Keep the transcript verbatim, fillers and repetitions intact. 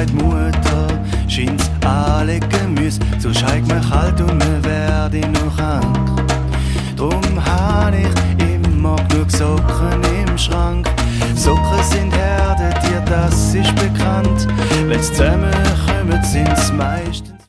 sagt Mutter, scheint's anlegen müssen, sonst heigt mir kalt und mir werde noch krank. Drum hab ich immer genug Socken im Schrank. Socken sind Herdentier, das ist bekannt. Wenn's zusammenkommen, sind's meistens